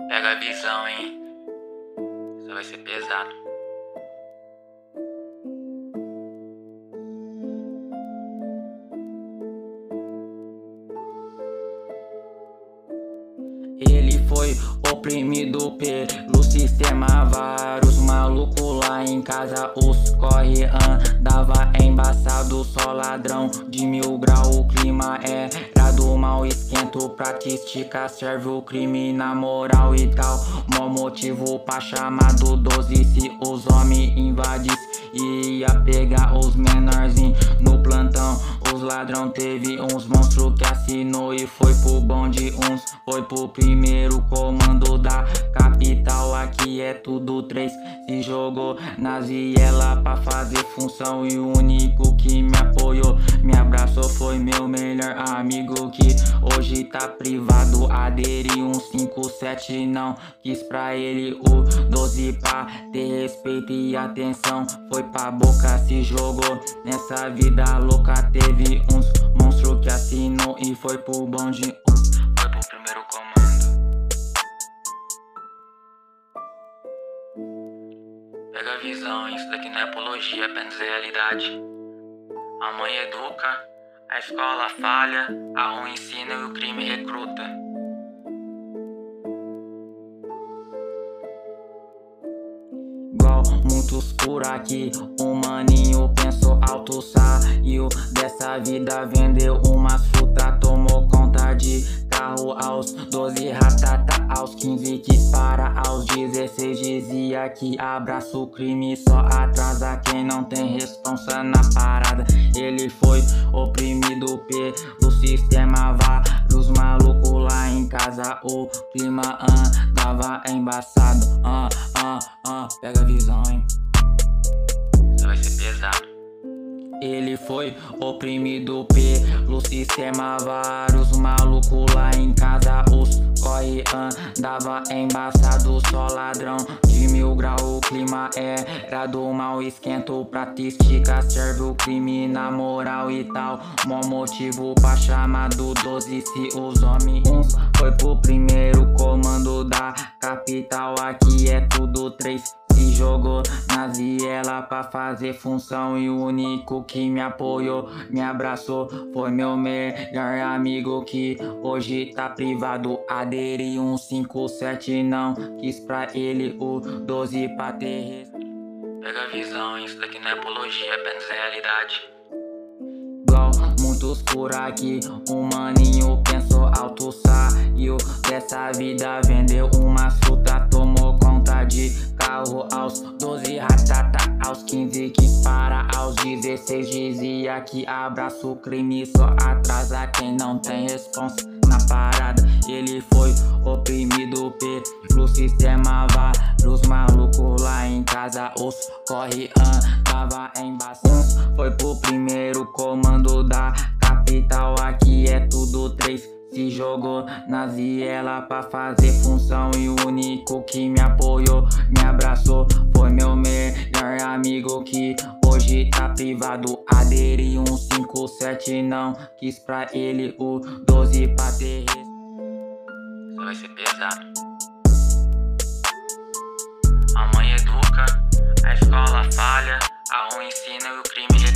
Pega a visão, hein? Isso vai ser pesado. Ele foi oprimido pelo sistema, vários malucos lá em casa, os corre andava embaçado, só ladrão de 1000 graus. O clima era do mal, esquento pra te esticar, serve o crime na moral e tal. Mó motivo pra chamar do 12 se os homens invadissem, ia pegar os menorzinhos no plantão. Os ladrão teve uns monstros que assinou e foi pro bonde, uns foi pro primeiro comando da capital. Aqui é tudo 3, se jogou nas vielas pra fazer função, e o único que me apoiou, me abraçou, foi meu melhor amigo que hoje tá privado. Aderi 157, não quis pra ele o 12 pra ter respeito e atenção. Foi pra boca, se jogou nessa vida louca, teve uns monstros que assinou e foi pro bonde, foi pro primeiro comando. Pega a visão, isso daqui não é apologia, apenas realidade. A mãe educa, a escola falha, a rua ensina e o crime recruta. Igual muitos por aqui, um maninho pensou alto, saiu dessa vida, vendeu umas frutas, tomou conta de carro aos 12, ratata aos 15, quis para aos 16, dizia que abraça o crime, só atrasa quem não tem responsa na parada. Ele foi oprimido pelo sistema, vários malucos lá em casa, o clima andava embaçado. Pega a visão, hein? Isso vai ser pesado. Ele foi oprimido pelo sistema, vários malucos lá em casa, os corre andava embaçado, só ladrão de 1000 graus. O clima era do mal, esquento pra te esticar, serve o crime na moral e tal. Mó motivo pra chamar do 12 se os homens foi pro primeiro comando da capital. Aqui é tudo 3, se jogou nas vielas pra fazer função, e o único que me apoiou, me abraçou, foi meu melhor amigo que hoje tá privado. Aderi 157, não quis pra ele o 12 pra ter. Pega a visão, isso daqui não é apologia, apenas realidade. Igual muitos por aqui, um maninho pensou alto, saiu dessa vida, vendeu umas frutas, tomou conta de carro aos 12, ratata aos 15, quis para aos 16, dizia que abraça o crime, só atrasa quem não tem responsa na parada. Ele foi oprimido pelo sistema, vários malucos lá em casa, os corre andava embaçado, foi pro primeiro comando da capital. Aqui é tudo 3, se jogou nas vielas pra fazer função, e o único que me apoiou, me abraçou, foi meu melhor amigo que hoje tá privado. Aderi 157, não quis pra ele o 12 pra ter. Isso vai ser pesado. A mãe educa, a escola falha, a rua ensina e o crime